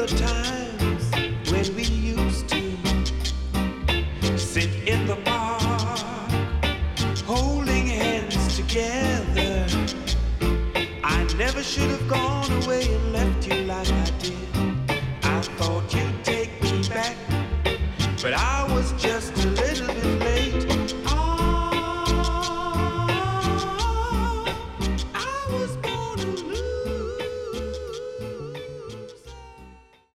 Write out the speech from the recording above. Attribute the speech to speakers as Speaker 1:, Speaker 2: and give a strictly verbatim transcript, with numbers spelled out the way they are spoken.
Speaker 1: times when we used to sit in the park, holding hands together. I never should have gone away and left you like I did. I thought you'd take me back, but I was just a little bit late. Oh, I was gonna